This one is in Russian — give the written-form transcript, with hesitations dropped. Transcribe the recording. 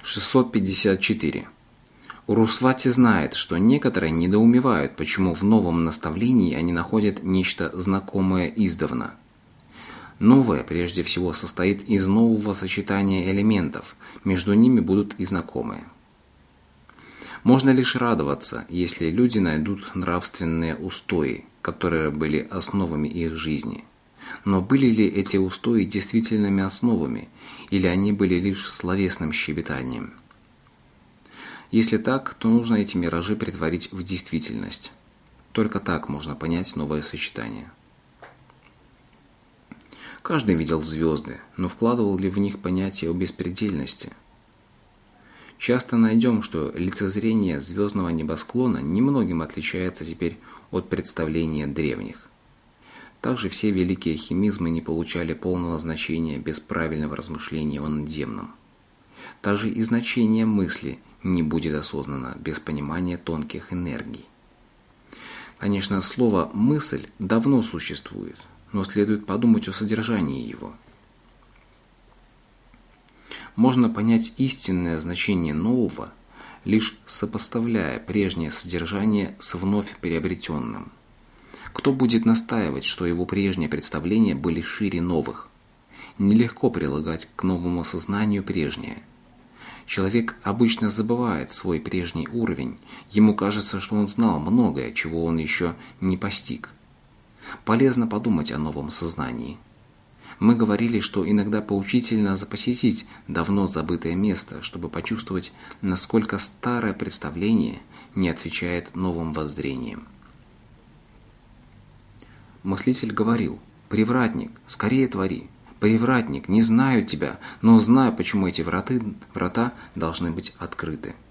654. Урусвати знает, что некоторые недоумевают, почему в новом наставлении они находят нечто знакомое издавна. Новое, прежде всего, состоит из нового сочетания элементов, между ними будут и знакомые. Можно лишь радоваться, если люди найдут нравственные устои, которые были основами их жизни. Но были ли эти устои действительными основами, или они были лишь словесным щебетанием? Если так, то нужно эти миражи претворить в действительность. Только так можно понять новое сочетание. Каждый видел звезды, но вкладывал ли в них понятие о беспредельности? Часто найдем, что лицезрение звездного небосклона немногим отличается теперь от представления древних. Также все великие химизмы не получали полного значения без правильного размышления о надземном. Также и значение мысли не будет осознанно без понимания тонких энергий. Конечно, слово «мысль» давно существует, но следует подумать о содержании его. Можно понять истинное значение нового, лишь сопоставляя прежнее содержание с вновь приобретенным. Кто будет настаивать, что его прежние представления были шире новых? Нелегко прилагать к новому сознанию прежнее. Человек обычно забывает свой прежний уровень, ему кажется, что он знал многое, чего он еще не постиг. Полезно подумать о новом сознании. Мы говорили, что иногда поучительно посетить давно забытое место, чтобы почувствовать, насколько старое представление не отвечает новым воззрениям. Мыслитель говорил: «Привратник, скорее твори! Привратник, не знаю тебя, но знаю, почему эти врата должны быть открыты».